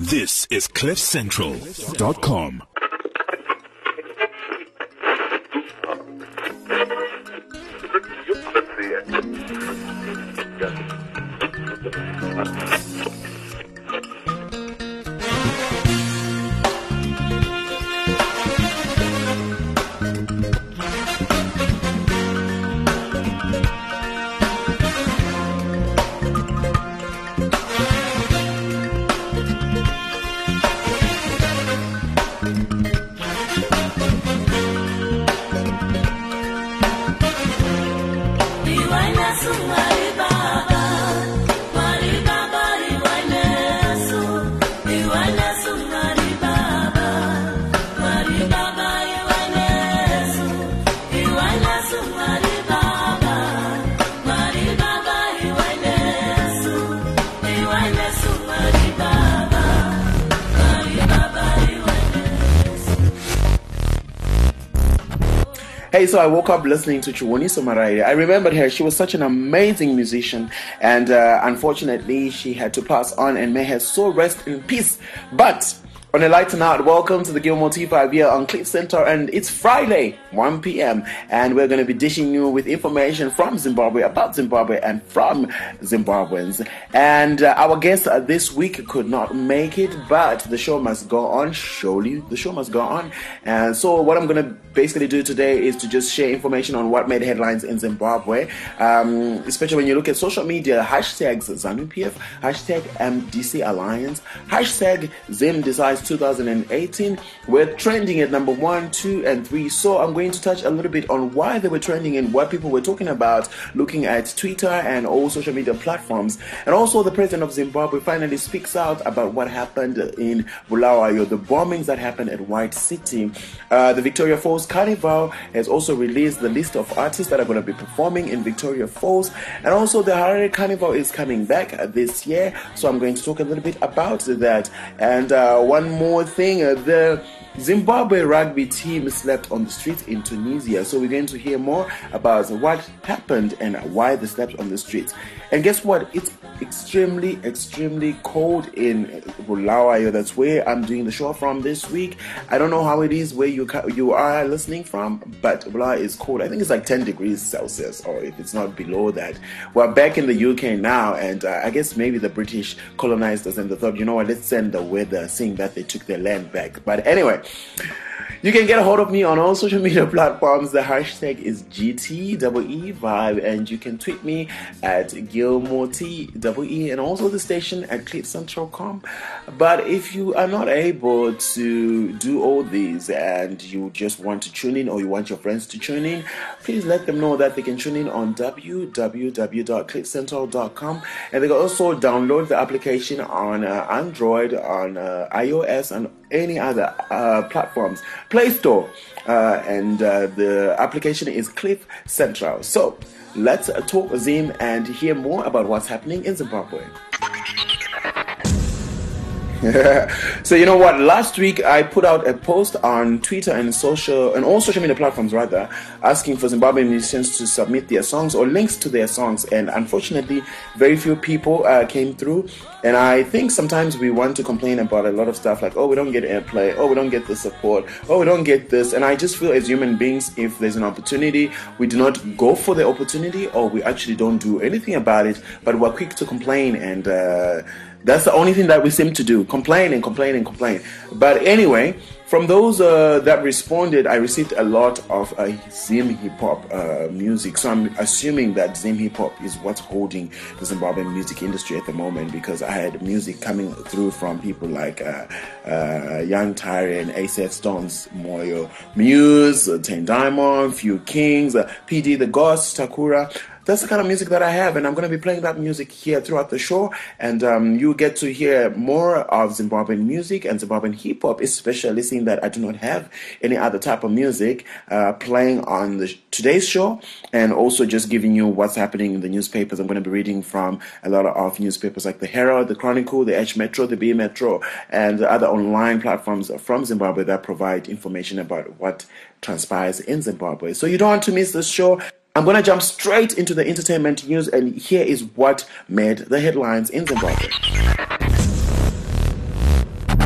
This is CliffCentral.com. Hey, so I woke up listening to Chiwoniso Maraire. I remembered her. She was such an amazing musician, and unfortunately, she had to pass on, and may her soul rest in peace. But on a lighter note, welcome to the Gilmore T5 here on Cliff Center, and it's Friday, 1 p.m., and we're going to be dishing you with information from Zimbabwe, about Zimbabwe, and from Zimbabweans. And our guest this week could not make it, but the show must go on. Surely, the show must go on. And so what I'm going to basically do today is to just share information on what made headlines in Zimbabwe, especially when you look at social media, hashtags ZANU-PF, hashtag MDC Alliance, hashtag Zim Decides 2018 were trending at number 1, 2, and 3. So I'm going to touch a little bit on why they were trending and what people were talking about, looking at Twitter and all social media platforms. And also the president of Zimbabwe finally speaks out about what happened in Bulawayo, the bombings that happened at White City. The Victoria Falls Carnival has also released the list of artists that are going to be performing in Victoria Falls. And also the Harare Carnival is coming back this year. So I'm going to talk a little bit about that. And one more thing, the Zimbabwe rugby team slept on the streets in Tunisia. So we're going to hear more about what happened and why they slept on the streets. And guess what? It's extremely cold in Bulawayo. That's where I'm doing the show from this week. I don't know how it is where you are listening from, but Bulawayo is cold. I think it's like 10 degrees Celsius, or if it's not below that. We're back in the UK now, and I guess maybe the British colonized us and they thought, you know what, let's send the weather, seeing that they took their land back. But anyway, you can get a hold of me on all social media platforms. The hashtag is GTEE5, and you can tweet me at GilmoreTEE, and also the station at CliffCentral.com. But if you are not able to do all these and you just want to tune in, or you want your friends to tune in, please let them know that they can tune in on www.cliffcentral.com, and they can also download the application on Android, on iOS, and any other platforms, Play Store, and the application is Cliff Central. So let's talk Zim and hear more about what's happening in Zimbabwe. So you know what, last week I put out a post on Twitter and all social media platforms rather, asking for Zimbabwean musicians to submit their songs or links to their songs, and unfortunately very few people came through. And I think sometimes we want to complain about a lot of stuff like, oh, we don't get airplay, oh, we don't get the support, oh, we don't get this. And I just feel as human beings, if there's an opportunity, we do not go for the opportunity, or we actually don't do anything about it, but we're quick to complain, and that's the only thing that we seem to do, complain and complain and complain. But anyway, from those that responded, I received a lot of Zim hip-hop music. So I'm assuming that Zim hip-hop is what's holding the Zimbabwean music industry at the moment, because I had music coming through from people like Young Tyrant, ASF Stones, Moyo, Muse, Ten Diamond, Few Kings, PD The Ghost, Takura. That's the kind of music that I have, and I'm going to be playing that music here throughout the show, and you get to hear more of Zimbabwean music and Zimbabwean hip-hop, especially seeing that I do not have any other type of music playing on today's show, and also just giving you what's happening in the newspapers. I'm going to be reading from a lot of newspapers like the Herald, the Chronicle, the H Metro, the B Metro, and other online platforms from Zimbabwe that provide information about what transpires in Zimbabwe. So you don't want to miss this show. I'm going to jump straight into the entertainment news, and here is what made the headlines in Zimbabwe.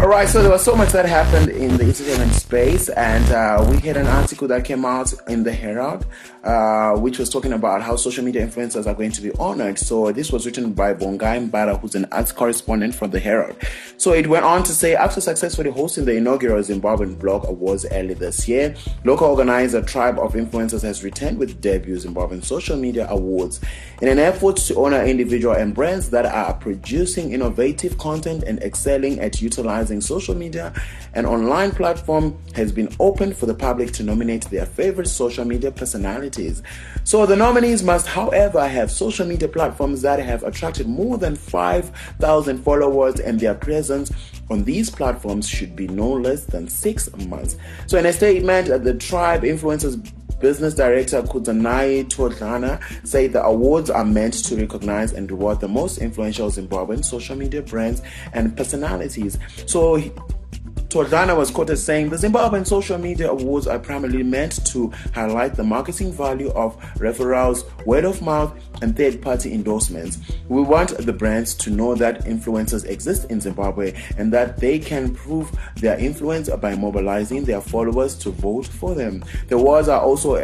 All right, so there was so much that happened in the entertainment space, and we had an article that came out in the Herald, which was talking about how social media influencers are going to be honored. So this was written by Bongai Mbara, who's an arts correspondent from the Herald. So it went on to say, after successfully hosting the inaugural Zimbabwean Blog Awards early this year, local organizer Tribe of Influencers has returned with debut Zimbabwean Social Media Awards in an effort to honor individual and brands that are producing innovative content and excelling at utilizing social media. An online platform has been opened for the public to nominate their favorite social media personalities. So the nominees must, however, have social media platforms that have attracted more than 5,000 followers, and their presence on these platforms should be no less than 6 months. So in a statement, the Tribe Influencers Business Director Kudzanai Todlana said the awards are meant to recognize and reward the most influential Zimbabwean social media brands and personalities. So Todlana was quoted saying, the Zimbabwean Social Media Awards are primarily meant to highlight the marketing value of referrals, word of mouth, and third-party endorsements. We want the brands to know that influencers exist in Zimbabwe and that they can prove their influence by mobilizing their followers to vote for them. The awards are also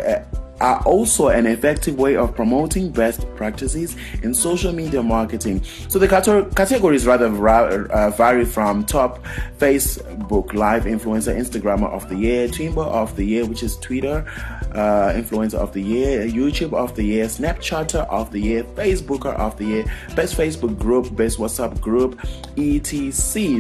an effective way of promoting best practices in social media marketing. So the categories rather vary from top Facebook Live Influencer Instagrammer of the Year, Twimber of the Year, which is Twitter Influencer of the Year, YouTube of the Year, Snapchatter of the Year, Facebooker of the Year, Best Facebook Group, Best WhatsApp Group, etc.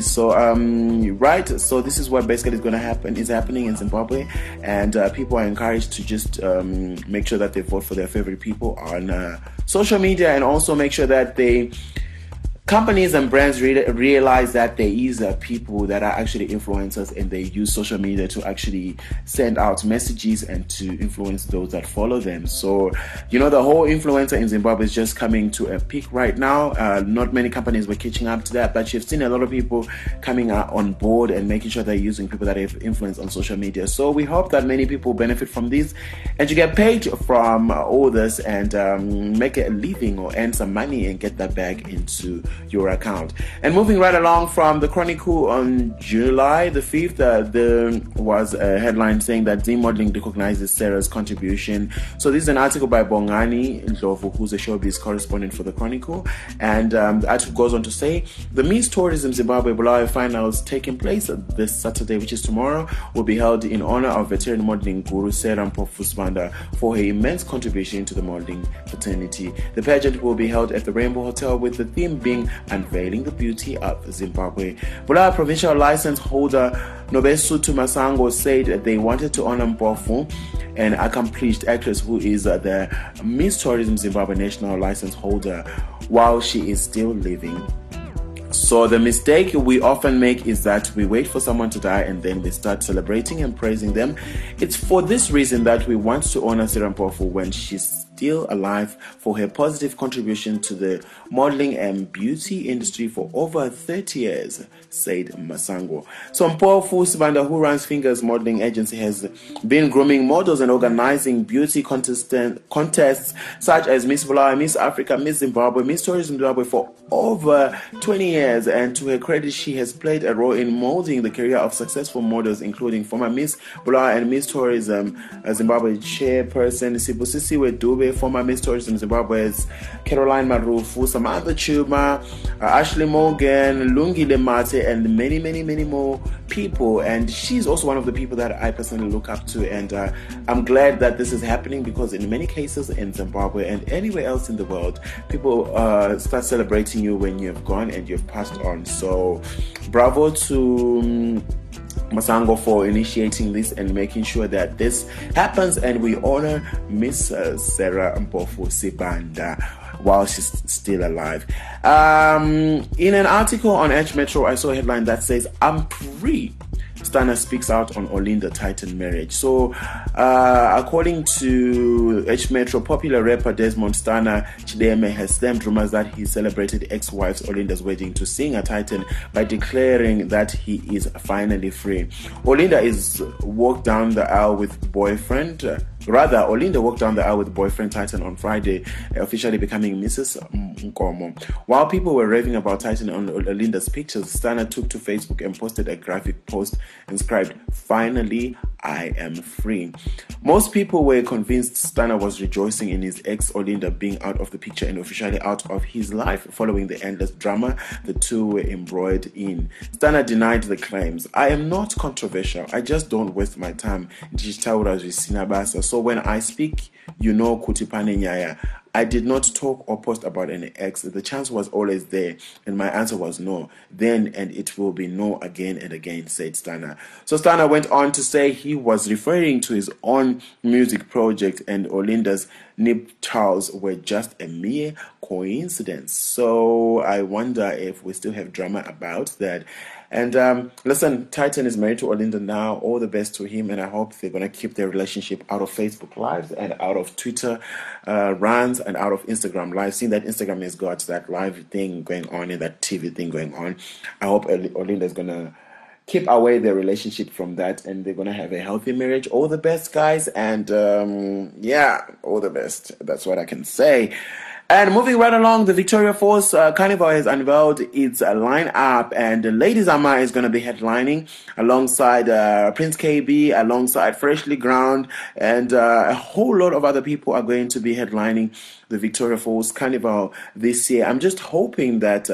So so this is what basically is happening in Zimbabwe, and people are encouraged to just make sure that they vote for their favorite people on social media, and also make sure that companies and brands realize that there is people that are actually influencers, and they use social media to actually send out messages and to influence those that follow them. So, the whole influencer in Zimbabwe is just coming to a peak right now. Not many companies were catching up to that, but you've seen a lot of people coming on board and making sure they're using people that have influence on social media. So we hope that many people benefit from this, and you get paid from all this, and make a living or earn some money and get that back into your account. And moving right along from the Chronicle, on July the 5th, there was a headline saying that Zim Modeling recognizes Sarah's contribution. So this is an article by Bongani Ndlovu, who's a showbiz correspondent for the Chronicle, and the article goes on to say the Miss Tourism Zimbabwe Bulawayo finals taking place this Saturday, which is tomorrow, will be held in honor of veteran modeling guru Sarah Mpofu Sibanda for her immense contribution to the modeling fraternity. The pageant will be held at the Rainbow Hotel, with the theme being Unveiling the Beauty of Zimbabwe. Bulawayo provincial license holder Nobesuthu Masango said they wanted to honor Mpofu, an accomplished actress who is the Miss Tourism Zimbabwe national license holder, while she is still living. So the mistake we often make is that we wait for someone to die and then we start celebrating and praising them. It's for this reason that we want to honor Sarah Mpofu when she's still alive, for her positive contribution to the modeling and beauty industry for over 30 years, said Masango. So Mpofu Sibanda, who runs Fingers Modeling Agency, has been grooming models and organizing beauty contests such as Miss Bulawayo, Miss Africa, Miss Zimbabwe, Miss Tourism Zimbabwe for over 20 years, and to her credit, she has played a role in molding the career of successful models, including former Miss Bulawayo and Miss Tourism Zimbabwe chairperson Sibusisi Wedube, former Miss Tourism Zimbabwe's Caroline Marufu, Samantha Chuma, Ashley Morgan, Lungile Mate, and many, many, many more people. And she's also one of the people that I personally look up to, and I'm glad that this is happening, because in many cases in Zimbabwe and anywhere else in the world, people start celebrating you when you've gone and you've passed on. So bravo to Masango for initiating this and making sure that this happens, and we honor Miss Sarah Mpofu Sibanda while she's still alive. In an article on Edge Metro, I saw a headline that says, I'm free. Stana speaks out on Olinda Titan marriage. So, according to H Metro, popular rapper Desmond Stana Chideme has stemmed rumors that he celebrated ex-wife's Olinda's wedding to sing a Titan by declaring that he is finally free. Olinda is walked down the aisle with boyfriend Rather, Olinda walked down the aisle with boyfriend Titan on Friday, officially becoming Mrs. Nkomo. While people were raving about Titan on Olinda's pictures, Stana took to Facebook and posted a graphic post inscribed, "Finally, I am free." Most people were convinced Stana was rejoicing in his ex Olinda being out of the picture and officially out of his life following the endless drama the two were embroiled in. Stana denied the claims. "I am not controversial. I just don't waste my time." So when I speak, you know, Kutipane Nyaya, I did not talk or post about any ex. The chance was always there, and my answer was no. Then, and it will be no again and again, said Stana. So Stana went on to say he was referring to his own music project, and Olinda's nuptials were just a mere coincidence. So I wonder if we still have drama about that. And listen, Titan is married to Olinda now. All the best to him, and I hope they're going to keep their relationship out of Facebook Lives and out of Twitter runs and out of Instagram Live. Seeing that Instagram has got that live thing going on and that TV thing going on, I hope Olinda is going to keep away their relationship from that, and they're going to have a healthy marriage. All the best, guys, and yeah, all the best. That's what I can say. And moving right along, the Victoria Falls Carnival has unveiled its lineup, and Lady Zama is going to be headlining alongside Prince KB, alongside Freshly Ground, and a whole lot of other people are going to be headlining the Victoria Falls Carnival this year. I'm just hoping that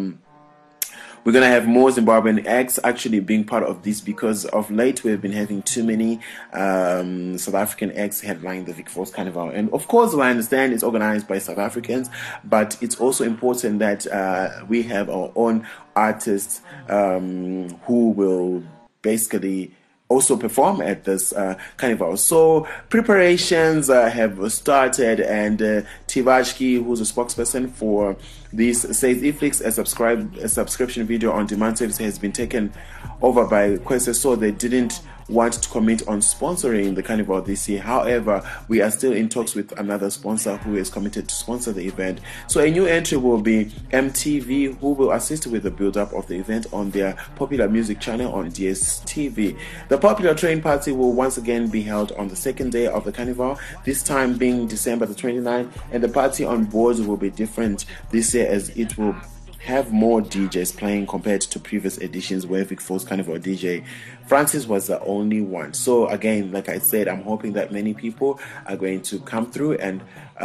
we're going to have more Zimbabwean acts actually being part of this, because of late we've been having too many South African acts headlining the Vic Falls Carnival. And of course, I understand it's organized by South Africans, but it's also important that we have our own artists who will basically also perform at this carnival. So preparations have started, and Tivashki, who's a spokesperson for this, says Iflix, a subscription video on demand service, has been taken over by Kwese, so they didn't want to commit on sponsoring the carnival this year. However, we are still in talks with another sponsor who is committed to sponsor the event. So a new entry will be MTV, who will assist with the build-up of the event on their popular music channel on DSTV. The popular train party will once again be held on the second day of the carnival, this time being December the 29th, and the party on boards will be different this year, as it will have more DJs playing compared to previous editions where Vic Falls Carnival DJ Francis was the only one. So again, like I said, I'm hoping that many people are going to come through and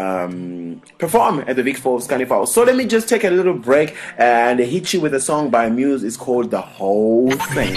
perform at the Vic Falls Carnival. So let me just take a little break and hit you with a song by Muse. It's called The Whole Thing.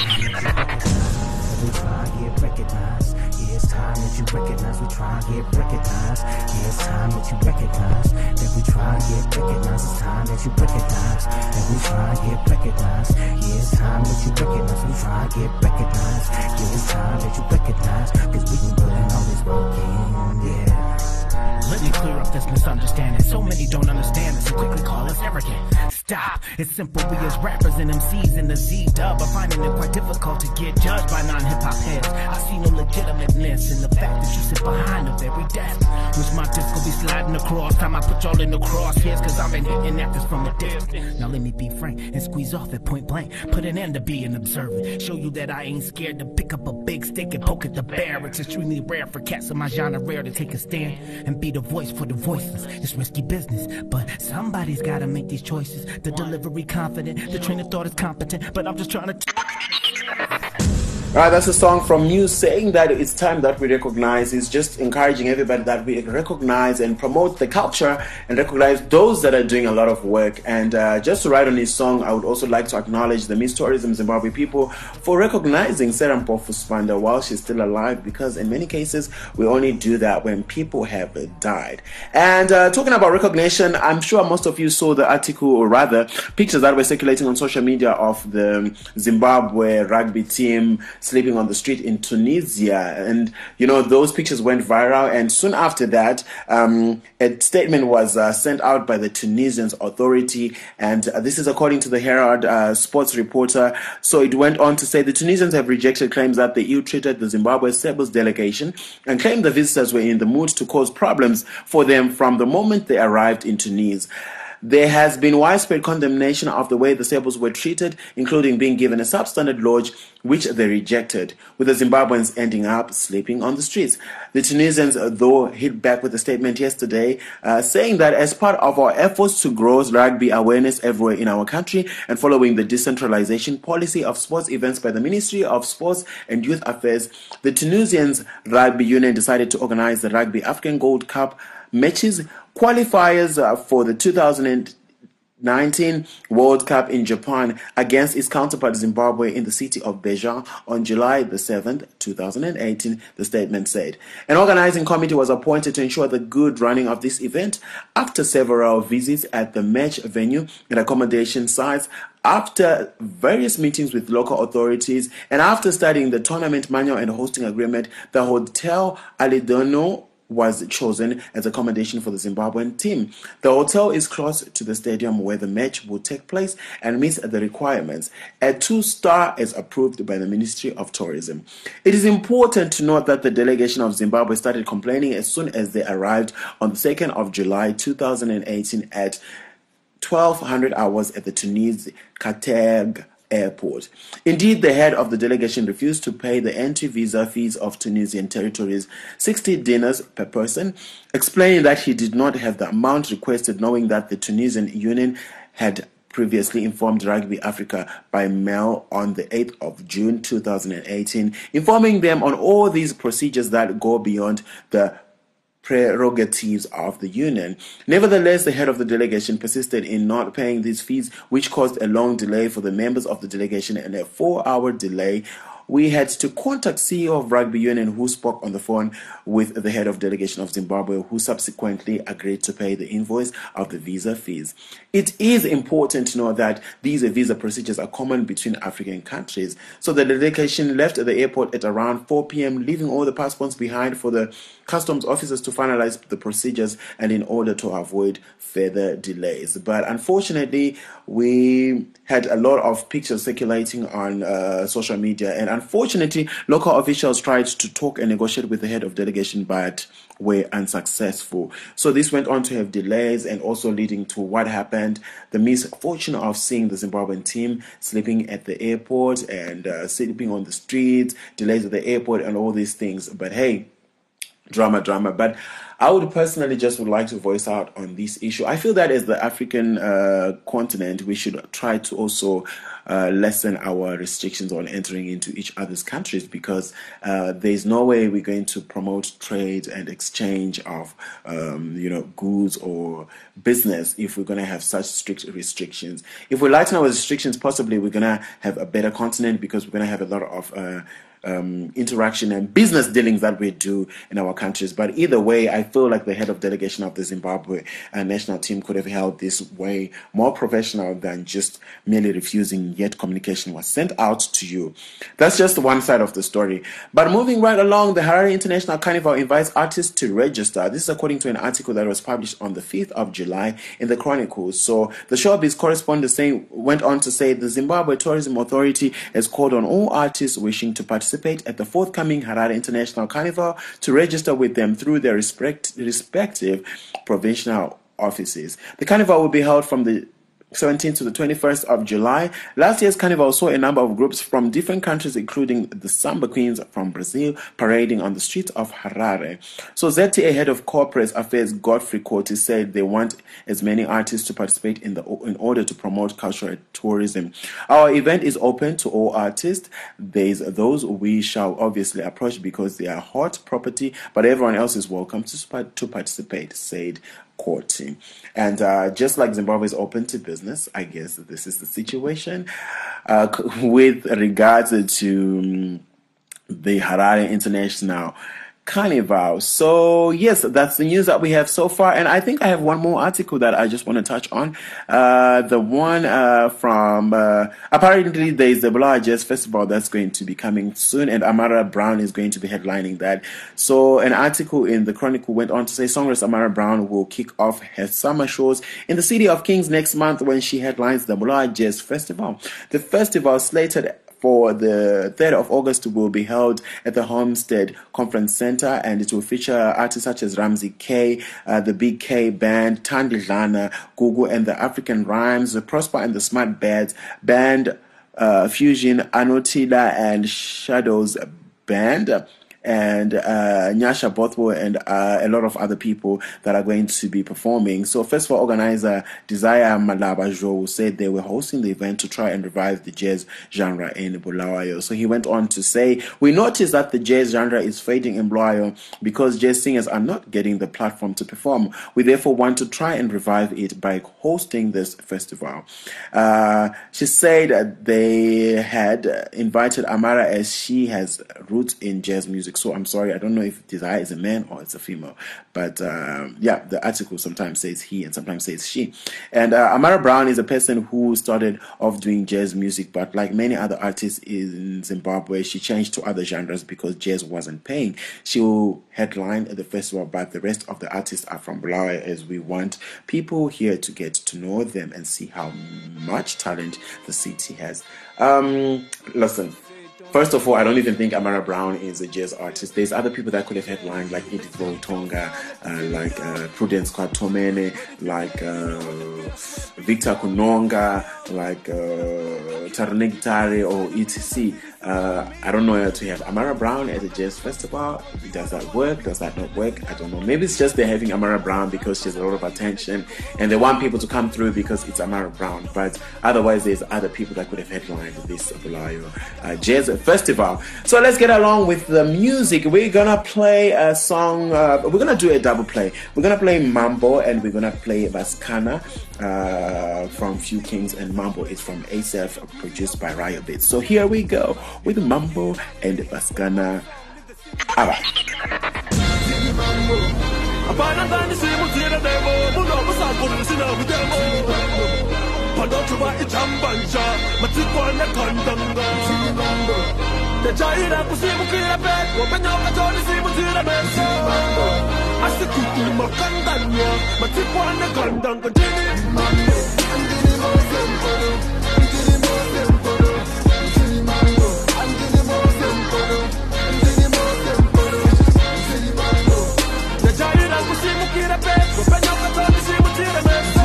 Recognize, we try and get recognized. Yeah, it's time that you recognize that we try and get recognized. It's time that you recognize that we try and get recognized. Yeah, it's time that you recognize. We try and get recognized. Yeah, it's time that you recognize, cause we been putting all this work in. Yeah. Let me clear up this misunderstanding. So many don't understand this and quickly call us arrogant. Stop. It's simple. We as rappers and MCs in the Z-dub are finding it quite difficult to get judged by non-hip-hop heads. I see no legitimateness in the fact that you sit behind a very desk. Wish my disc could be sliding across. Time I put y'all in the crosshairs, cause I've been hitting at this from a distance. Now let me be frank and squeeze off at point blank. Put an end to being observant. Show you that I ain't scared to pick up a big stick and poke at the bear. It's extremely rare for cats in my genre rare to take a stand and be the voice for the voiceless. It's risky business, but somebody's gotta make these choices. The delivery confident, the train of thought is competent, but I'm just trying to Alright, that's a song from Muse saying that it's time that we recognize. It's just encouraging everybody that we recognize and promote the culture and recognize those that are doing a lot of work. And just to write on his song, I would also like to acknowledge the Miss Tourism Zimbabwe people for recognizing Sarah Mpofu Spanda while she's still alive, because in many cases we only do that when people have died. And talking about recognition, I'm sure most of you saw the article, or rather pictures that were circulating on social media of the Zimbabwe rugby team sleeping on the street in Tunisia, and you know, those pictures went viral, and soon after that a statement was sent out by the Tunisian authority, and this is according to the Herald sports reporter. So it went on to say the Tunisians have rejected claims that they ill-treated the Zimbabwe Sebels delegation and claimed the visitors were in the mood to cause problems for them from the moment they arrived in Tunis. There has been widespread condemnation of the way the Sebos were treated, including being given a substandard lodge, which they rejected, with the Zimbabweans ending up sleeping on the streets. The Tunisians, though, hit back with a statement yesterday saying that as part of our efforts to grow rugby awareness everywhere in our country and following the decentralization policy of sports events by the Ministry of Sports and Youth Affairs, the Tunisians Rugby Union decided to organize the Rugby African Gold Cup matches qualifiers for the 2019 World Cup in Japan against its counterpart Zimbabwe in the city of Beja on July the 7th, 2018, the statement said. An organizing committee was appointed to ensure the good running of this event after several visits at the match venue and accommodation sites, after various meetings with local authorities, and after studying the tournament manual and hosting agreement. The Hotel Alidono was chosen as accommodation for the Zimbabwean team. The hotel is close to the stadium where the match will take place and meets the requirements. A 2-star is approved by the Ministry of Tourism. It is important to note that the delegation of Zimbabwe started complaining as soon as they arrived on the 2nd of July 2018 at 1200 hours at the Tunis Kateg Airport. Indeed, the head of the delegation refused to pay the entry visa fees of Tunisian territories, 60 dinars per person, explaining that he did not have the amount requested, knowing that the Tunisian Union had previously informed Rugby Africa by mail on the 8th of June 2018, informing them on all these procedures that go beyond the prerogatives of the union. Nevertheless, the head of the delegation persisted in not paying these fees, which caused a long delay for the members of the delegation and a 4-hour delay. We had to contact CEO of Rugby Union, who spoke on the phone with the head of delegation of Zimbabwe, who subsequently agreed to pay the invoice of the visa fees. It is important to know that these visa procedures are common between African countries. So the delegation left the airport at around 4 p.m., leaving all the passports behind for the customs officers to finalize the procedures and in order to avoid further delays. But unfortunately, we had a lot of pictures circulating on social media, and unfortunately, local officials tried to talk and negotiate with the head of delegation, but were unsuccessful. So this went on to have delays and also leading to what happened, the misfortune of seeing the Zimbabwean team sleeping at the airport and sleeping on the streets, delays at the airport and all these things. But hey, drama. But I would personally would like to voice out on this issue. I feel that as the African continent, we should try to also lessen our restrictions on entering into each other's countries, because there's no way we're going to promote trade and exchange of goods or business if we're going to have such strict restrictions. If we lighten our restrictions, possibly we're going to have a better continent, because we're going to have a lot of interaction and business dealings that we do in our countries. But either way, I feel like the head of delegation of the Zimbabwe national team could have held this way more professional than just merely refusing, yet communication was sent out to you. That's just one side of the story. But moving right along, the Harare International Carnival invites artists to register. This is according to an article that was published on the 5th of July in the Chronicles. So the showbiz correspondent went on to say the Zimbabwe Tourism Authority has called on all artists wishing to participate at the forthcoming Harare International Carnival to register with them through their respective provincial offices. The carnival will be held from the 17th to the 21st of July. Last year's carnival saw a number of groups from different countries, including the Samba Queens from Brazil, parading on the streets of Harare. So ZTA head of corporate affairs Godfrey Cote said they want as many artists to participate in order to promote cultural tourism. Our event is open to all artists. There's those we shall obviously approach because they are hot property, but everyone else is welcome to participate, said Court. And just like Zimbabwe is open to business, I guess this is the situation with regards to the Harare International Carnival. So yes, that's the news that we have so far, and I think I have one more article that I just want to touch on. The one from apparently there is the Bulawayo Jazz Festival that's going to be coming soon, and Amara Brown is going to be headlining that. So an article in the Chronicle went on to say songwriter Amara Brown will kick off her summer shows in the City of Kings next month when she headlines the Bulawayo Jazz Festival. The festival, slated for the 3rd of August will be held at the Homestead Conference Center, and it will feature artists such as Ramsey K, the Big K Band, Thandi Dlana, Gugu and the African Rhymes, the Prosper and the Smart Band, Fusion, Anotila and Shadows Band, and Nyasha Bothwell and a lot of other people that are going to be performing. So festival organizer Desire Malabajo said they were hosting the event to try and revive the jazz genre in Bulawayo. So he went on to say, we noticed that the jazz genre is fading in Bulawayo because jazz singers are not getting the platform to perform. We therefore want to try and revive it by hosting this festival. She said they had invited Amara as she has roots in jazz music. So I'm sorry, I don't know if Desire is a man or it's a female, but yeah, the article sometimes says he and sometimes says she. And Amara Brown is a person who started off doing jazz music, but like many other artists in Zimbabwe, she changed to other genres because jazz wasn't paying. She will headline at the festival, but the rest of the artists are from Bulawayo, as we want people here to get to know them and see how much talent the city has. Listen. First of all, I don't even think Amara Brown is a jazz artist. There's other people that could have headlined, like Edith Tonga, like Prudence Kwatomene, like Victor Kunonga, like Taranegitare or etc. I don't know how to have Amara Brown at a jazz festival. Does that work? Does that not work? I don't know. Maybe it's just they're having Amara Brown because she has a lot of attention and they want people to come through because it's Amara Brown. But otherwise, there's other people that could have headlined this Bulawayo jazz festival. So let's get along with the music. We're gonna play a song. We're gonna do a double play. We're gonna play Mambo and we're gonna play Baskana from Few Kings, and Mambo is from ASAF, produced by Raya Bits. So here we go with Mambo and Baskana. Panotuba ichambanja matikwana kandanga Dejaira kusimukira pe Wapenyoka joni simutira mesa Asikutu makandanya matikwana kandanga Dini mambo Andini mo semporo Andini mo semporo Andini mambo Andini mo semporo Andini mo semporo Andini mambo Dejaira kusimukira pe Wapenyoka joni simutira mesa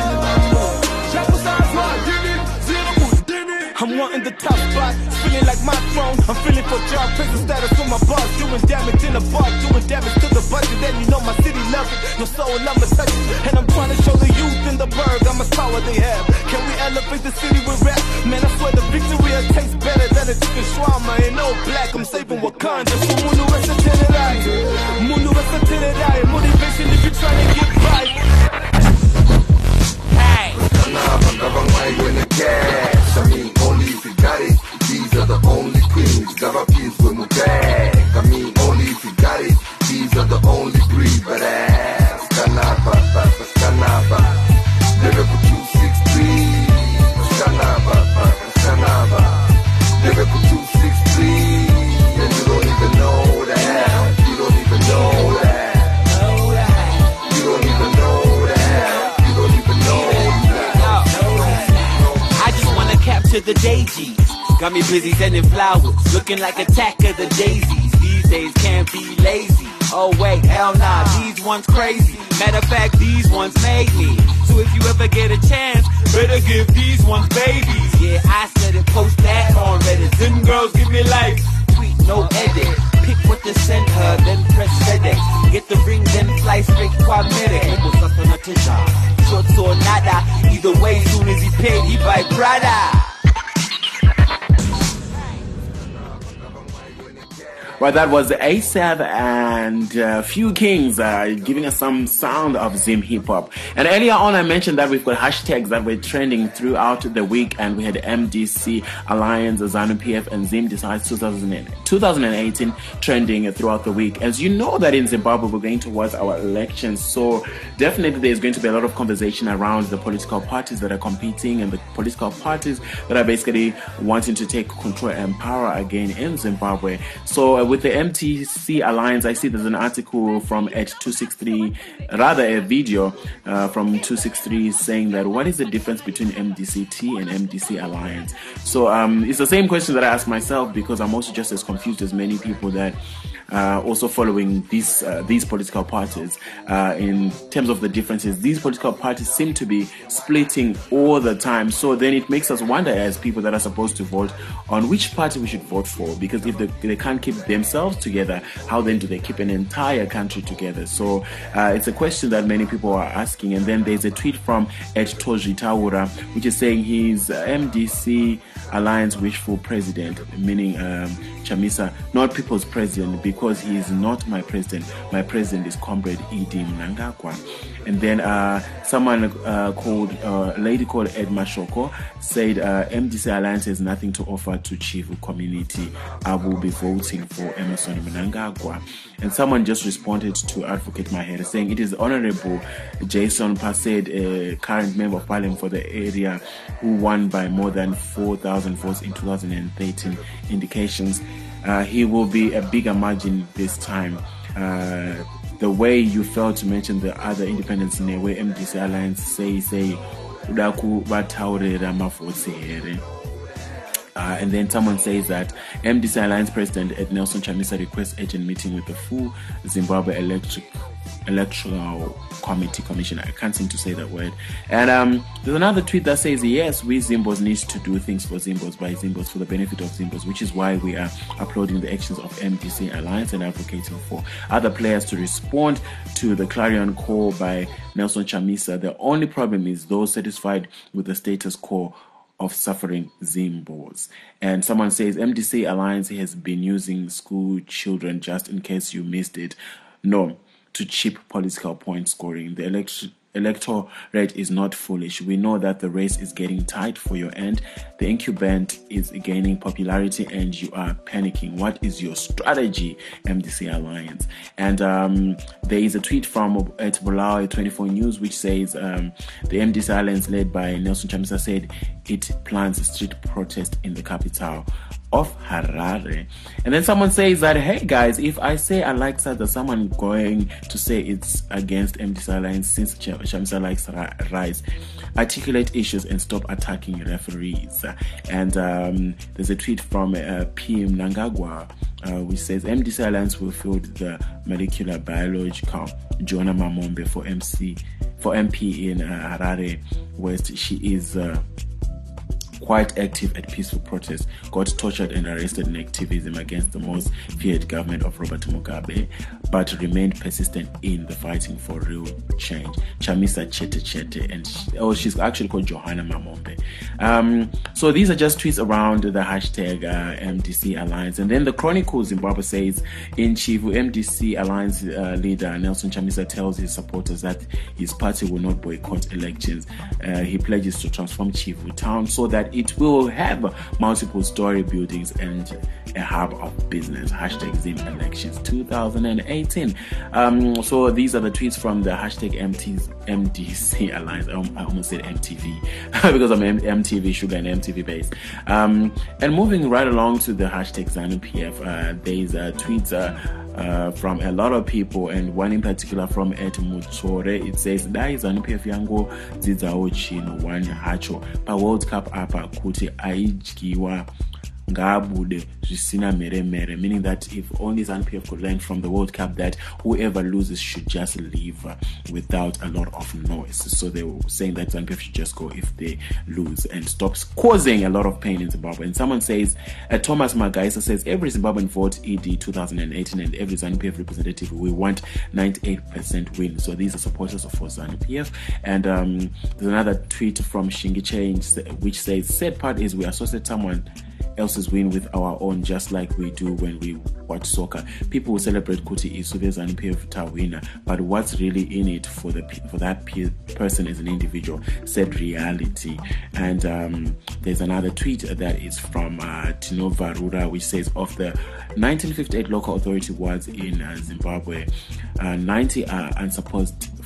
I'm wanting the top spot, feeling like my throne. I'm feeling for job, prison status on my boss. Doing damage in the bar, doing damage to the budget. And you know my city love it, no soul I'ma touch it. And I'm trying to show the youth in the burg how much power they have. Can we elevate the city with rap? Man, I swear the victory will taste better than a chicken shawarma. Ain't no black, I'm saving Wakanda. So Munu rest to the eye, Munu rest to the eye. Motivation if you're trying to get right. Hey, I mean, only if you got it. These are the only queens. Gavapis with Mutag. I mean, only if you got it. These are the only breed. But Skanaba, Skanaba. Liverpool 263. Skanaba, Skanaba. Liverpool 263. And you don't even know that. You don't even know that. You don't even know that. You don't even know that. I just wanna capture the daisies. Got me busy sending flowers, looking like Attack of the Daisies. These days can't be lazy. Oh wait, hell nah, these ones crazy. Matter of fact, these ones made me. So if you ever get a chance, better give these ones babies. Yeah, I said it, post that on Reddit. Them girls give me life, tweet, no edit. Pick what to send her, then press FedEx. Get the ring, then fly straight Quadmedic. Short or nada, either way, soon as he paid, he buy Prada. Well, that was ASAP and Few Kings giving us some sound of Zim hip hop. And earlier on, I mentioned that we've got hashtags that were trending throughout the week, and we had MDC Alliance, ZANU PF, and Zim Decides 2018 trending throughout the week. As you know, that in Zimbabwe we're going towards our elections, so definitely there's going to be a lot of conversation around the political parties that are competing and the political parties that are basically wanting to take control and power again in Zimbabwe. So with the MTC Alliance, I see there's an article from @263, rather a video from 263 saying that what is the difference between MDCT and MDC Alliance? So it's the same question that I ask myself, because I'm also just as confused as many people that also following these political parties. In terms of the differences, these political parties seem to be splitting all the time. So then it makes us wonder, as people that are supposed to vote, on which party we should vote for. Because if they can't keep themselves together, how then do they keep an entire country together? So it's a question that many people are asking. And then there's a tweet from @Toji Taura, which is saying he's MDC Alliance wishful president, meaning Chamisa, not people's president, because he is not my president. My president is Comrade Edi Mnangagwa. And then someone a lady called Ed Mashoko said MDC Alliance has nothing to offer to Chifu community. I will be voting for Emmerson Mnangagwa. And someone just responded to Advocate Mahere saying it is Honorable Jason Passed, a current member of parliament for the area, who won by more than 4,000 votes in 2013 indications. He will be a bigger margin this time. The way you failed to mention the other independents in a way MDC Alliance say udaku bataurera mavotsi here. And then someone says that MDC Alliance President Ed Nelson Chamisa requests urgent meeting with the full Zimbabwe Electoral Committee Commission. I can't seem to say that word. And there's another tweet that says, yes, we Zimbos need to do things for Zimbos by Zimbos for the benefit of Zimbos, which is why we are applauding the actions of MDC Alliance and advocating for other players to respond to the clarion call by Nelson Chamisa. The only problem is those satisfied with the status quo of suffering Zimbos. And someone says MDC Alliance has been using school children, just in case you missed it. No, to cheap political point scoring. The electorate is not foolish. We know that the race is getting tight for your end. The incumbent is gaining popularity and you are panicking. What is your strategy, MDC Alliance? And there is a tweet from Bulawayo 24 News which says the MDC Alliance led by Nelson Chamisa said it plans a street protest in the capital of Harare. And then someone says that, hey guys, if I say I like Sada, someone going to say it's against MDC Alliance since Chamisa likes rice. Articulate issues and stop attacking referees. And there's a tweet from P. Mnangagwa which says MDC Alliance will field the molecular biological Joanna Mamombe for MP in Harare West. She is quite active at peaceful protests, got tortured and arrested in activism against the most feared government of Robert Mugabe, but remained persistent in the fighting for real change. Chamisa Chete, and she's actually called Johanna Mamombe. So these are just tweets around the hashtag MDC Alliance. And then the Chronicle Zimbabwe says, in Chivu, MDC Alliance leader Nelson Chamisa tells his supporters that his party will not boycott elections. He pledges to transform Chivu town so that it will have multiple story buildings and a hub of business. Hashtag Zim Elections 2018. So these are the tweets from the hashtag MDC Alliance. I almost said MTV because I'm MTV Sugar and MTV based. And moving right along to the hashtag ZANU-PF, there's tweets from a lot of people, and one in particular from Ed Mutsore. It says, Dai ZANU-PF yango dzidzawo chino one hacho pa World Cup apa kuti aidyiwa ngabude zvisina mere, meaning that if only ZANU-PF could learn from the World Cup that whoever loses should just leave without a lot of noise. So they were saying that ZANU-PF should just go if they lose and stops causing a lot of pain in Zimbabwe. And someone says, Thomas Magaisa says, every Zimbabwean vote ED 2018 and every ZANU-PF representative, we want 98% win. So these are supporters for ZANU-PF. And there's another tweet from Shingiche which says, sad part is we associate someone else's win with our own, just like we do when we watch soccer. People will celebrate Kuti Isube's and PF winner, but what's really in it for that person as an individual? Said reality. And there's another tweet that is from Tino Varura, which says, of the 1958 local authority wards in Zimbabwe, 90 are unsupposed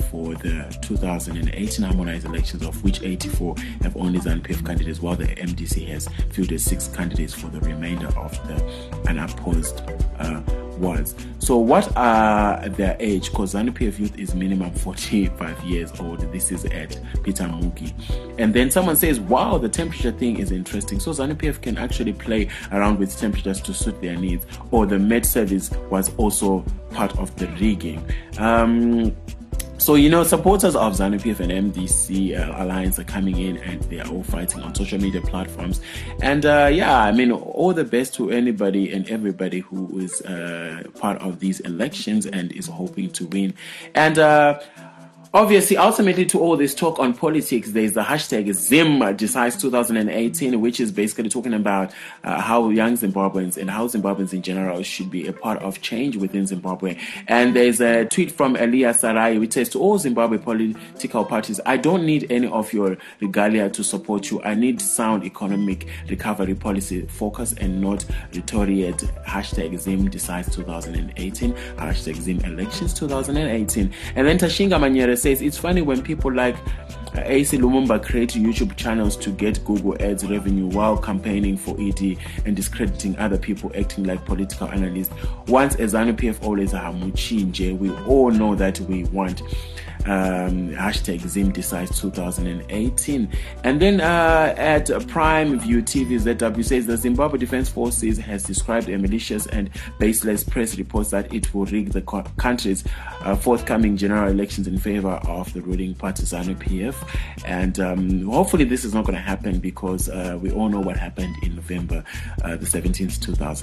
for the 2018 harmonized elections, of which 84 have only ZANU-PF candidates, while the MDC has fielded 6 candidates for the remainder of the unopposed wards. So what are their age? Because ZANU-PF youth is minimum 45 years old. This is at Peter Mugi. And then someone says, wow, the temperature thing is interesting. So ZANU-PF can actually play around with temperatures to suit their needs. Or the Med Service was also part of the rigging. So, supporters of ZANU-PF and MDC alliance are coming in, and they are all fighting on social media platforms. And all the best to anybody and everybody who is part of these elections and is hoping to win. And obviously, ultimately, to all this talk on politics, there's the hashtag Zim Decides 2018, which is basically talking about how young Zimbabweans and how Zimbabweans in general should be a part of change within Zimbabwe. And there's a tweet from Elias Sarai, which says, to all Zimbabwe political parties, I don't need any of your regalia to support you. I need sound economic recovery policy focus and not rhetoric. Hashtag Zim Decides 2018. Hashtag Zim Elections 2018. And then Tashinga Manyere says, it's funny when people like AC Lumumba create YouTube channels to get Google Ads revenue while campaigning for ED and discrediting other people acting like political analysts. Once a ZANU-PF, always a Hamuchinje. We all know that we want hashtag Zim Decides 2018. And then at Prime View TV, ZW says the Zimbabwe Defense Forces has described a malicious and baseless press reports that it will rig the country's forthcoming general elections in favor of the ruling party ZANU-PF. And hopefully this is not going to happen, because we all know what happened in November the 17th,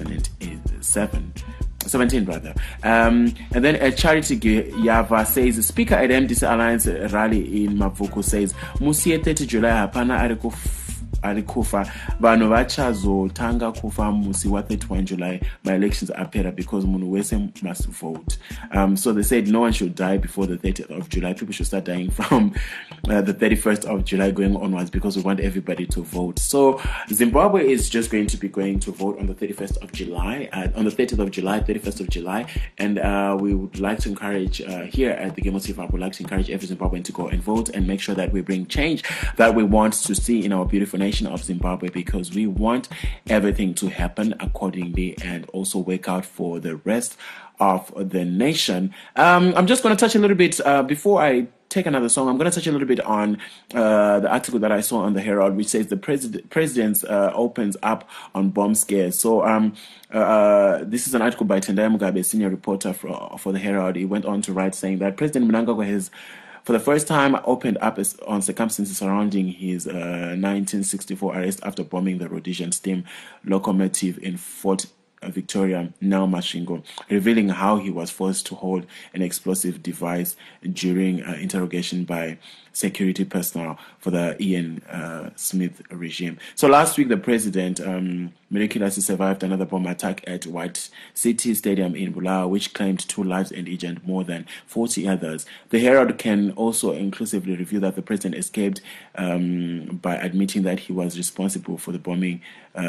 2017 rather. And then Charity Yava says, Speaker at MDC Alliance rally in Mavuku says, Musiye 30 July hapana arikufa vanhu vachazotanga kufa musi wa 31 July by-elections apera, because munhu wese must vote. So they said no one should die before the 30th of July. People should start dying from the 31st of July going onwards, because we want everybody to vote. So Zimbabwe is just going to be going to vote on the 31st of July, on the 30th of July, 31st of July. And we would like to encourage, here at the Game of Zimbabwe, we would like to encourage every Zimbabwean to go and vote and make sure that we bring change that we want to see in our beautiful nation of Zimbabwe, because we want everything to happen accordingly and also work out for the rest of the nation. I'm just going to touch a little bit before I take another song. I'm going to touch a little bit on the article that I saw on the Herald, which says the president opens up on bomb scares. So this is an article by Tendai Mugabe, senior reporter for the Herald. He went on to write saying that President Mnangagwa has, for the first time, opened up on circumstances surrounding his 1964 arrest after bombing the Rhodesian steam locomotive in Fort Victoria, now Masvingo, revealing how he was forced to hold an explosive device during interrogation by security personnel for the Ian Smith regime. So last week, the president miraculously survived another bomb attack at White City Stadium in Bulawayo, which claimed 2 lives and injured more than 40 others. The Herald can also inclusively review that the president escaped by admitting that he was responsible for the bombing,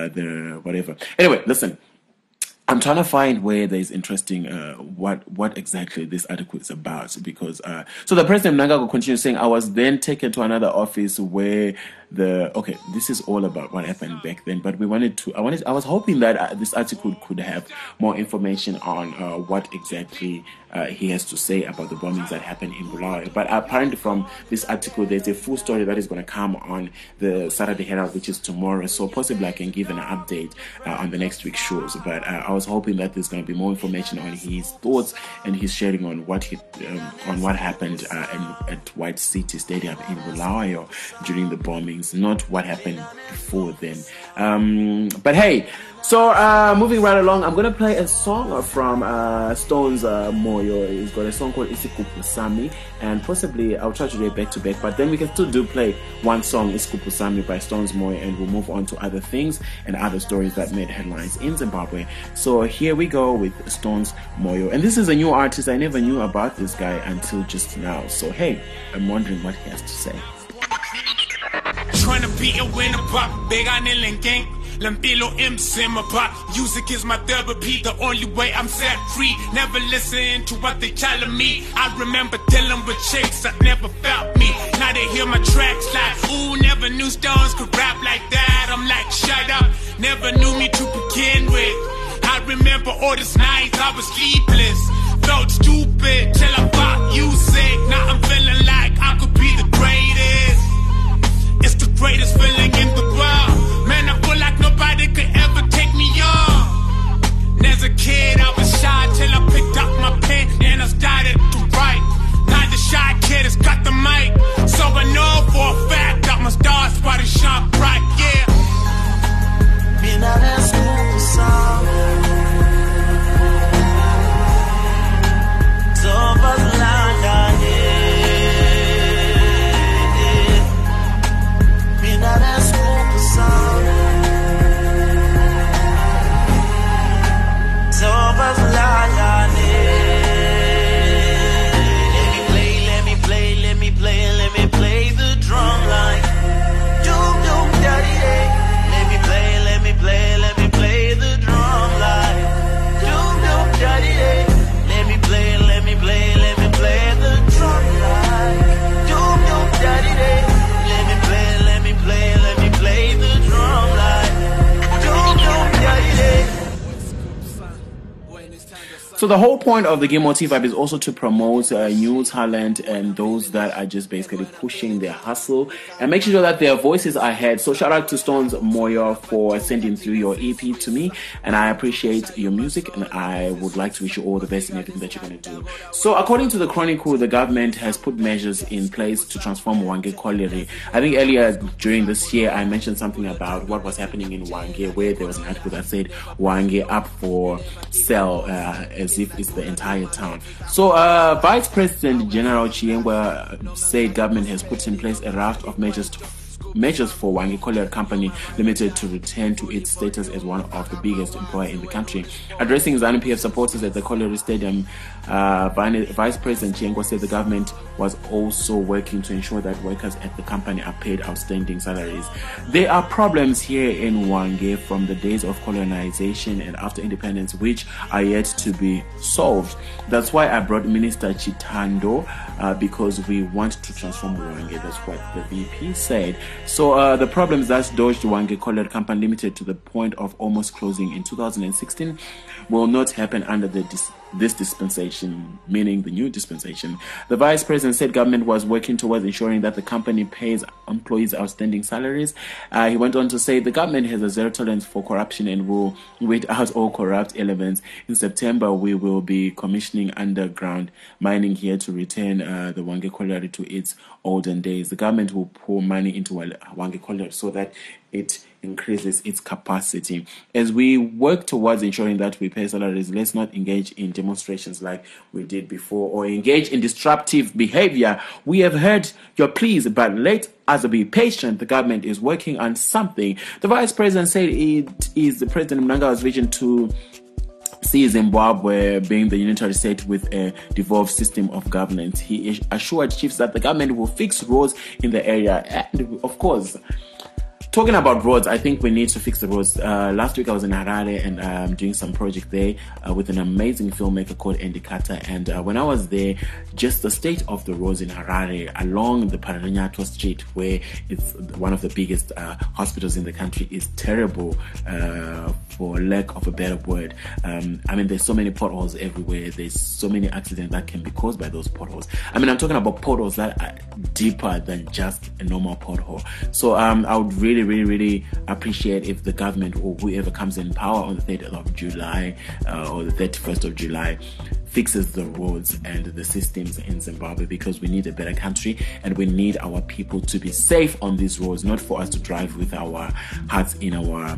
Anyway, listen. I'm trying to find where there's interesting what exactly this article is about, because so the president Mnangagwa continues saying, I was then taken to another office where this is all about what happened back then, but I was hoping that this article could have more information on what exactly he has to say about the bombings that happened in Bulawayo. But apparently from this article, there's a full story that is going to come on the Saturday Herald, which is tomorrow. So possibly I can give an update on the next week's shows. But I was hoping that there's going to be more information on his thoughts and his sharing on what happened at White City Stadium in Bulawayo during the bombings, not what happened before then. But hey. So, moving right along, I'm going to play a song from Stones Moyo. He's got a song called Isikupu Sami, and possibly I'll try to do it back to back, but then we can still play one song, Isikupu Sami by Stones Moyo, and we'll move on to other things and other stories that made headlines in Zimbabwe. So here we go with Stones Moyo. And this is a new artist. I never knew about this guy until just now. So, hey, I'm wondering what he has to say. Trying to be a winner, pop big on the linking. Lampilo Msim about music is my therapy, the only way I'm set free. Never listen to what they telling me. I remember dealing with chicks that never felt me. Now they hear my tracks like, ooh, never knew Stones could rap like that. I'm like, shut up, never knew me to begin with. I remember all these nights I was sleepless, felt stupid till I got you sick. Now I'm feeling like I could be the greatest. It's the greatest feeling in the world. Man, I feel like nobody could ever take me on. As a kid, I was shy till I picked up my pen and I started to write. Now the shy kid has got the mic, so I know for a fact that my stars about to shine bright, yeah. Been out of school, song. So was London, yeah. Been out of school, song. So was London, yeah. Let me play the drum line. Doom, doom, daddy, hey. Let me play the drum line. Doom, doom, daddy, hey. Let me play the drum line. Doom, doom, daddy, hey. Let me play the drum line. Doom, doom, daddy, hey. So the whole point of the Game Motif Vibe is also to promote new talent and those that are just basically pushing their hustle and making sure that their voices are heard. So shout out to Stones Moyo for sending through your EP to me, and I appreciate your music and I would like to wish you all the best in everything that you're going to do. So according to the Chronicle, the government has put measures in place to transform Hwange Colliery. I think earlier during this year I mentioned something about what was happening in Hwange, where there was an article that said Hwange up for sale, as if it's the entire town. So Vice President General Chiengwa said government has put in place a raft of measures for Hwange Colliery Company Limited to return to its status as one of the biggest employer in the country. Addressing ZANU-PF supporters at the Colliery Stadium, Vice President Chiengwa said the government was also working to ensure that workers at the company are paid outstanding salaries. There are problems here in Hwange from the days of colonization and after independence which are yet to be solved. That's why I brought Minister Chitando, because we want to transform Hwange. That's what the VP said. So the problems that dogged Hwange Colliery Company Limited to the point of almost closing in 2016 will not happen under this dispensation, meaning the new dispensation. The Vice President said government was working towards ensuring that the company pays employees outstanding salaries. He went on to say the government has a zero tolerance for corruption and will weed out all corrupt elements. In September, we will be commissioning underground mining here to return the Hwange Colliery to its olden days. The government will pour money into Hwange Colliery so that it increases its capacity. As we work towards ensuring that we pay salaries, let's not engage in demonstrations like we did before or engage in disruptive behavior. We have heard your pleas, but let us be patient. The government is working on something. The Vice President said it is the President Mnangagwa's vision to see Zimbabwe being the unitary state with a devolved system of governance. He assured chiefs that the government will fix roads in the area. And of course, talking about roads, I think we need to fix the roads. Last week I was in Harare and doing some project there with an amazing filmmaker called Andy Carter. And when I was there, just the state of the roads in Harare along the Pararinyato Street, where it's one of the biggest hospitals in the country, is terrible, for lack of a better word. I mean, there's so many potholes everywhere. There's so many accidents that can be caused by those potholes. I mean, I'm talking about potholes that are deeper than just a normal pothole. So I would really appreciate if the government or whoever comes in power on the 30th of July or the 31st of July fixes the roads and the systems in Zimbabwe, because we need a better country and we need our people to be safe on these roads, not for us to drive with our hearts in our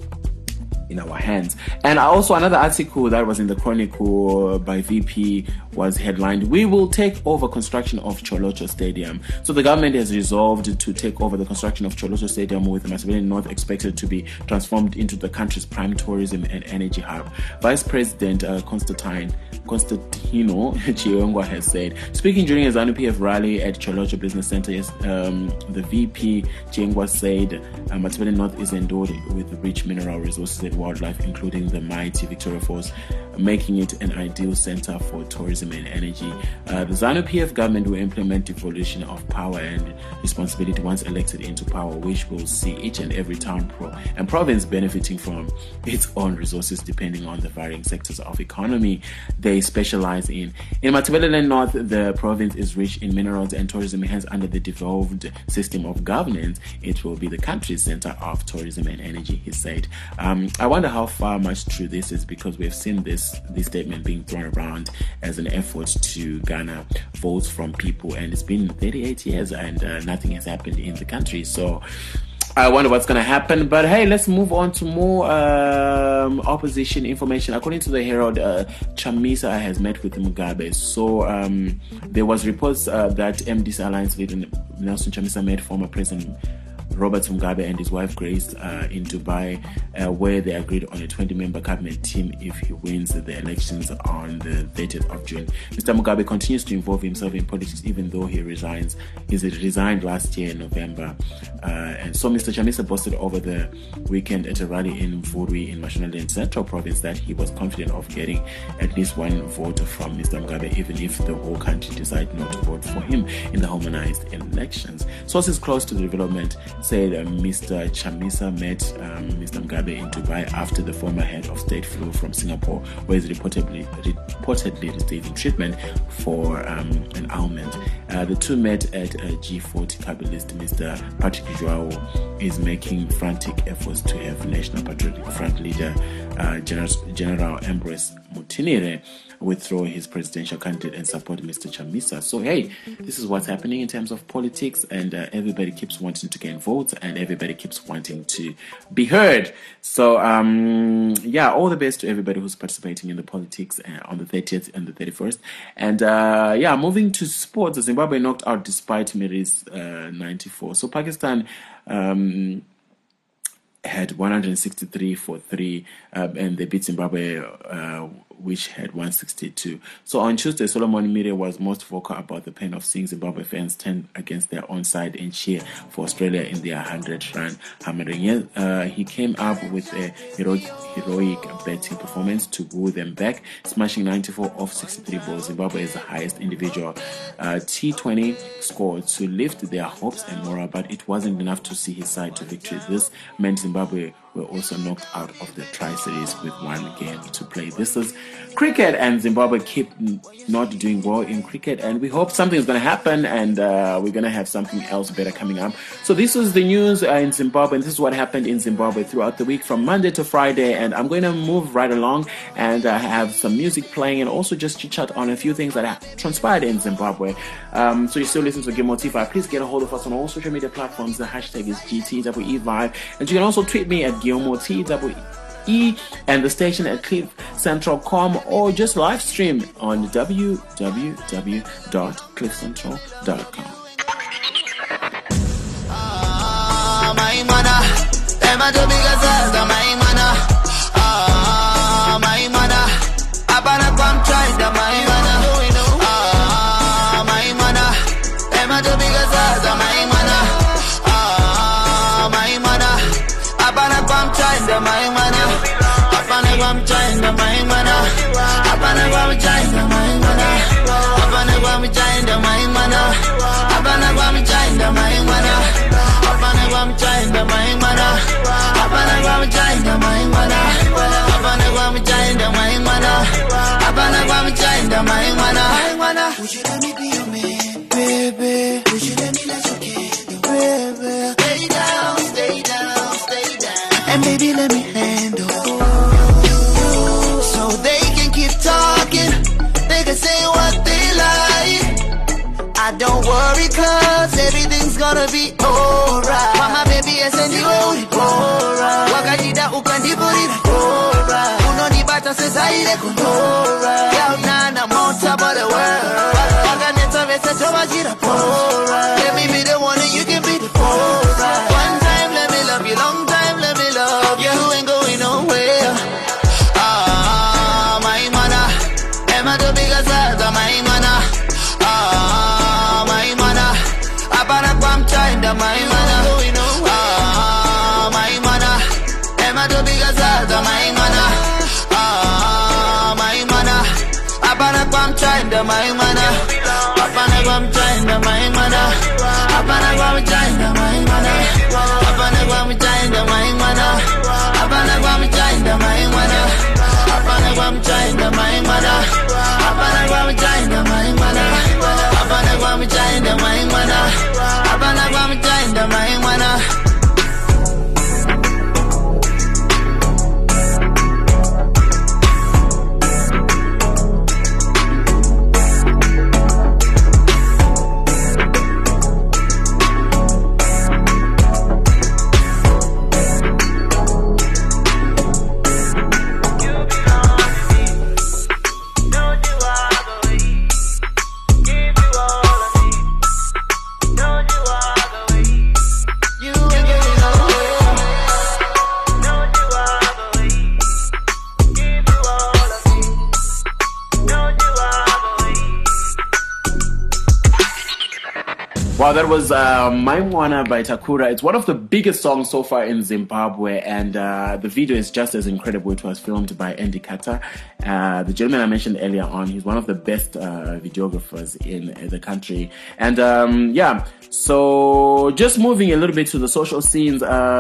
hands. And also another article that was in the Chronicle by VP was headlined, "We will take over construction of Cholocho Stadium." So the government has resolved to take over the construction of Cholocho Stadium, with Matabele North expected to be transformed into the country's prime tourism and energy hub. Vice President Constantine Constantino Chiongwa has said. Speaking during a ZANU-PF rally at Cholocho Business Center, the VP Chiongwa said Matabele North is endowed with rich mineral resources and wildlife, including the mighty Victoria Falls, making it an ideal center for tourism and energy. The ZANU-PF government will implement devolution of power and responsibility once elected into power, which will see each and every town and province benefiting from its own resources depending on the varying sectors of economy they specialize in. In Matabeleland North, the province is rich in minerals and tourism, hence under the devolved system of governance, it will be the country's center of tourism and energy, he said. I wonder how far much true this is, because we have seen this statement being thrown around as an effort to garner votes from people, and it's been 38 years and nothing has happened in the country. So I wonder what's going to happen. But hey, let's move on to more opposition information. According to the Herald, Chamisa has met with Mugabe. So there was reports that MDC Alliance leader Nelson Chamisa met former President Robert Mugabe and his wife Grace in Dubai, where they agreed on a 20-member cabinet team if he wins the elections on the 30th of June. Mr. Mugabe continues to involve himself in politics even though he resigned last year in November. And so Mr. Chamisa boasted over the weekend at a rally in Vurwi in Mashonaland Central Province that he was confident of getting at least one vote from Mr. Mugabe, even if the whole country decided not to vote for him in the harmonized elections. Sources close to the development said Mr. Chamisa met Mr. Mugabe in Dubai after the former head of state flew from Singapore, where he's reportedly receiving treatment for an ailment. The two met at a G40 cabinet. Mr. Patrick Joao is making frantic efforts to have National Patriotic Front leader General Ambrose Mutinire withdraw his presidential candidate and support Mr. Chamisa. So hey, this is what's happening in terms of politics, and everybody keeps wanting to gain votes and everybody keeps wanting to be heard. So yeah, all the best to everybody who's participating in the politics on the 30th and the 31st. And yeah, moving to sports, Zimbabwe knocked out despite Miri's 94. So Pakistan had 163 for 3 and they beat Zimbabwe, which had 162. So on Tuesday, Solomon Mire was most vocal about the pain of seeing Zimbabwe fans turn against their own side and cheer for Australia in their 100-run hammering. He came up with a heroic batting performance to woo them back, smashing 94 off 63 balls. Zimbabwe is the highest individual T20 score to lift their hopes and morale, but it wasn't enough to see his side to victory. This meant Zimbabwe were also knocked out of the Tri-Series with one game to play. This is cricket, and Zimbabwe keep not doing well in cricket, and we hope something is going to happen, and we're going to have something else better coming up. So this is the news in Zimbabwe, and this is what happened in Zimbabwe throughout the week from Monday to Friday, and I'm going to move right along and have some music playing and also just chit-chat on a few things that have transpired in Zimbabwe. So you still listen to Gilmore T5. Please get a hold of us on all social media platforms. The hashtag is GTWE5, and you can also tweet me at Gilmore TWE and the station at cliffcentral.com, or just live stream on www.cliffcentral.com. Would you let me be your man, baby? Would you let me let you kiss, baby? Stay down, stay down, stay down, and baby let me handle you, so they can keep talking. They can say what they like. I don't worry, cause everything's gonna be alright. Mama baby, I send you alright. Wakajida ukandiburi alright. Unonibata says I alright. Girl, nana monta but the world. Wakaneta vese tobajira alright. Let me be the one and you can be the alright. One time let me love you, long time let me love you. You ain't going nowhere. My mana, Emma I'm trying to my mana. Apana I'm trying to my mana. Apana I'm trying to my mana. Apana I'm trying to my mana. Apana I'm trying to my mana. Apana I'm trying to my mana. Apana I'm trying to my mana. Apana I'm trying to my mana. Apana I'm trying to my mana. Wow, that was Maimwana by Takura. It's one of the biggest songs so far in Zimbabwe, and the video is just as incredible. It was filmed by Andy Carter, the gentleman I mentioned earlier on. He's one of the best videographers in the country. And yeah, so just moving a little bit to the social scenes,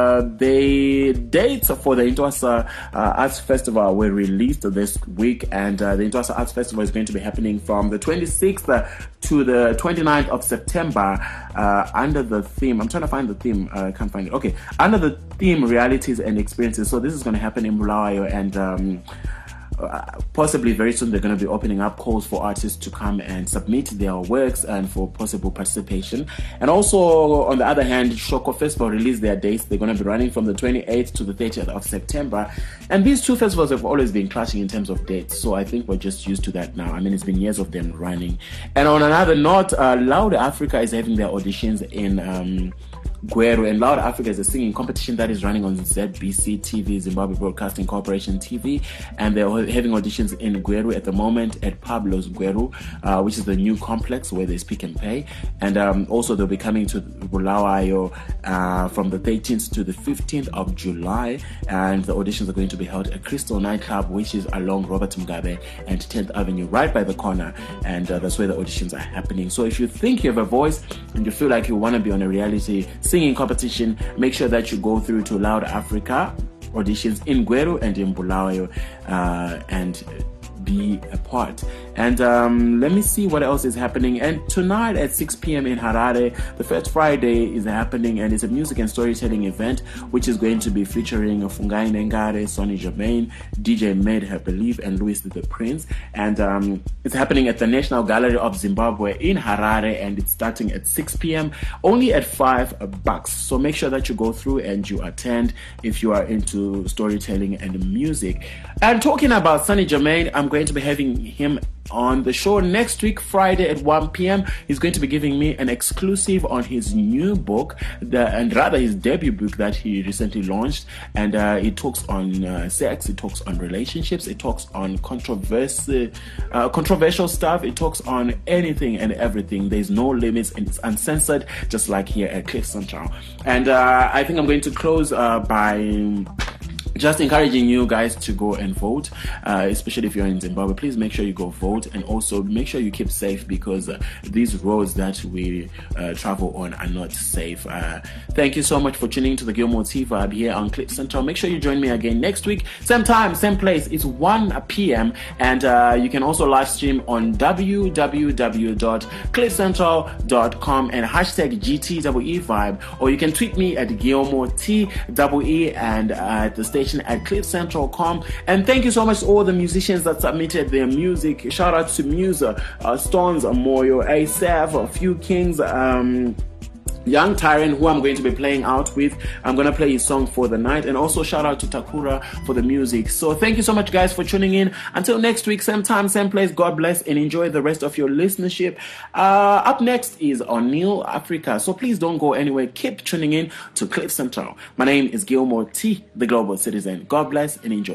the dates for the Intwasa Arts Festival were released this week, and the Intwasa Arts Festival is going to be happening from the 26th to the 29th of September under the theme, I'm trying to find the theme, I can't find it. Okay, under the theme realities and experiences. So this is going to happen in Bulawayo, and possibly very soon they're going to be opening up calls for artists to come and submit their works and for possible participation. And also on the other hand, Shoko Festival released their dates. They're going to be running from the 28th to the 30th of September, and these two festivals have always been clashing in terms of dates, so I think we're just used to that now. I mean, it's been years of them running. And on another note, Loud Africa is having their auditions in Gweru, and Loud Africa is a singing competition that is running on ZBC TV, Zimbabwe Broadcasting Corporation TV, and they're having auditions in Gweru at the moment at Pablo's Gweru, which is the new complex where they speak and pay. And also they'll be coming to Bulawayo from the 13th to the 15th of July, and the auditions are going to be held at Crystal Nightclub, which is along Robert Mugabe and 10th Avenue, right by the corner, and that's where the auditions are happening. So if you think you have a voice and you feel like you want to be on a reality singing competition, make sure that you go through to Loud Africa auditions in Gweru and in Bulawayo and be a part. And let me see what else is happening. And tonight at 6 p.m. in Harare, the First Friday is happening, and it's a music and storytelling event which is going to be featuring Fungai Nengare, Sonny Germain, DJ Med, I believe, and Louis the Prince. And it's happening at the National Gallery of Zimbabwe in Harare, and it's starting at 6 p.m. only at $5. So make sure that you go through and you attend if you are into storytelling and music. And talking about Sonny Germain, I'm going to be having him on the show next week, Friday at 1 p.m. He's going to be giving me an exclusive on his new book, and rather his debut book that he recently launched. And it talks on sex, it talks on relationships, it talks on controversial stuff, it talks on anything and everything. There's no limits, and it's uncensored, just like here at Cliff Central. And I think I'm going to close by just encouraging you guys to go and vote, especially if you're in Zimbabwe. Please make sure you go vote, and also make sure you keep safe, because these roads that we travel on are not safe. Thank you so much for tuning to the Gilmore T Vibe here on Clip Central. Make sure you join me again next week, same time, same place. It's 1 p.m. and you can also live stream on www.clipcentral.com and hashtag GTEE Vibe, or you can tweet me at Gilmore TEE and at the station at cliffcentral.com. And thank you so much to all the musicians that submitted their music. Shout out to Musa, Stones, Moyo, Asaf, A Few Kings, Young Tyrant, who I'm going to be playing out with. I'm going to play his song For the Night. And also shout out to Takura for the music. So thank you so much, guys, for tuning in. Until next week, same time, same place. God bless and enjoy the rest of your listenership. Up next is O'Neill Africa. So please don't go anywhere. Keep tuning in to Cliff Central. My name is Gilmore T, the Global Citizen. God bless and enjoy.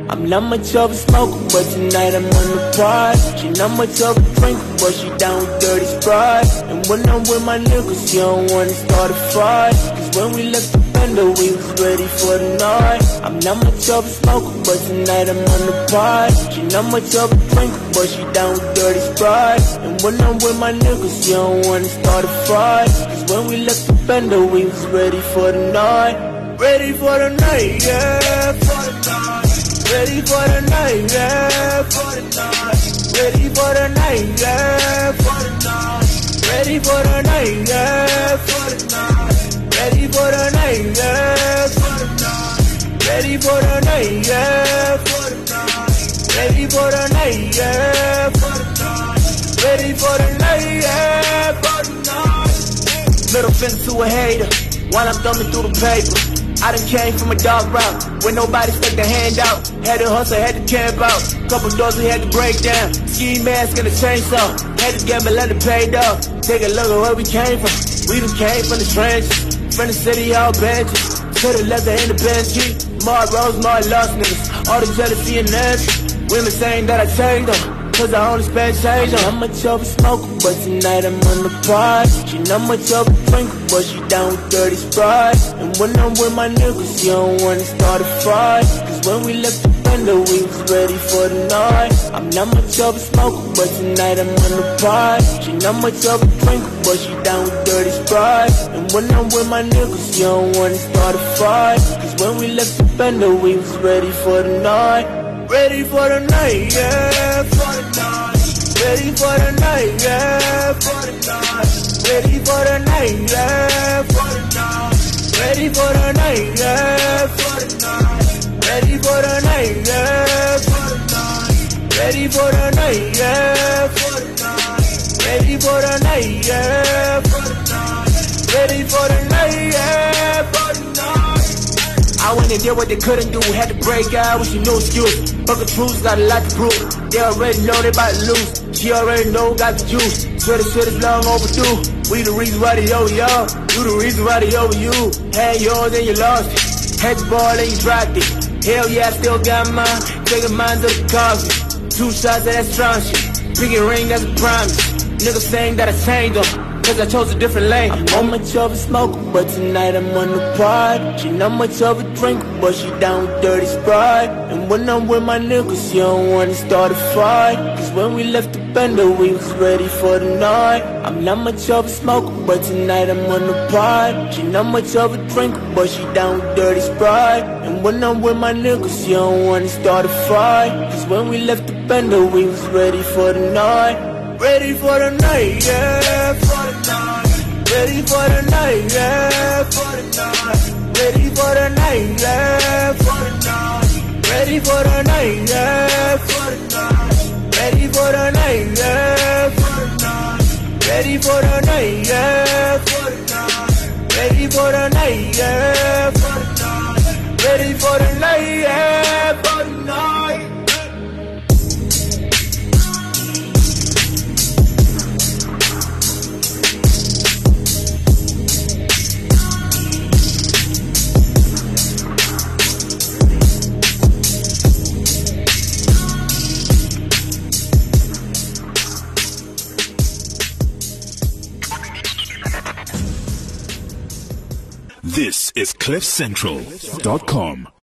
I'm not much of a smoker, but tonight I'm on the pod. She not much of a drinker, but she down with dirty Sprite. And when I'm with my niggas, she don't wanna start a fight. Cause when we left the bender, we was ready for the night. I'm not much of a smoker, but tonight I'm on the pod. She not much of a drinker, but she down with dirty Sprite. And when I'm with my niggas, she don't wanna start a fight. Cause when we left the bender, we was ready for the night. Ready for the night, yeah, for the night. Ready for the night, yeah, for the night. Ready for the night, yeah, for the night. Ready for the night, yeah, for the night. Ready for the night, yeah, for the night. Ready for the night, yeah, for the night. Ready for the night, yeah, for the night. Ready for the night, yeah, for the night. Middle finger to a hater while I'm thumbing through the paper. I done came from a dark route where nobody stuck their hand out. Had to hustle, had to camp out. Couple doors we had to break down. Ski mask and a chainsaw. Had to gamble and it paid off. Take a look at where we came from. We done came from the trenches. From the city, all benches. To the leather in the Bentley. More rose, more lost niggas. All the jealousy and nasty. Women saying that I changed them. Cause I only spend change on. I'm much of a smoker, but tonight I'm on the pod. She not much of a drinker, but she down with dirty Sprite. And when I'm with my niggas, she don't wanna start a fight. Cause when we left the bender, we was ready for the night. I'm not much of a smoker, but tonight I'm on the pod. She not much of a drinker, but she down with dirty Sprite. And when I'm with my niggas, she don't wanna start a fight. Cause when we left the bender, we was ready for the night. Ready for the night, yeah, for the night. Ready for the night, yeah, for the night. Ready for the night, yeah, for the night. Ready for the night, yeah, for the night. Ready for the night, yeah, for the night. Ready for the night, yeah, for the night. Ready for the night, yeah, for the night. Ready for the night, yeah, for the night. I went and did what they couldn't do. Had to break out with no excuse. Fuck the truth, got a lot to prove. They already know they about to lose. She already know, got the juice. Swear the shit is long overdue. We the reason why they over y'all. You the reason why they over you. Had yours and you lost it. Had the ball and you dropped it. Hell yeah, I still got mine. Taking mine to the coffee. 2 shots of that strong shit. Pinky ring, that's a promise. Niggas saying that I changed them. Cause I chose a different lane. I'm not much of a smoker, but tonight I'm on the pod. She not much of a drinker, but she down with dirty Sprite. And when I'm with my niggas, she don't wanna start a fight. Cause when we left the bender, we was ready for the night. I'm not much of a smoker, but tonight I'm on the pod. She not much of a drinker, but she down with dirty Sprite. And when I'm with my niggas, she don't wanna start a fight. Cause when we left the bender, we was ready for the night. Ready for the night, yeah, for the night. Ready for the night, yeah, for the night. Ready for the night, yeah, for the night. Ready for the night, yeah, for the night. Ready for the night, yeah, for the night. Ready for the night, yeah, for the night. Ready for the night, yeah, for the night. Ready for the night, yeah, for the night. This is CliffCentral.com.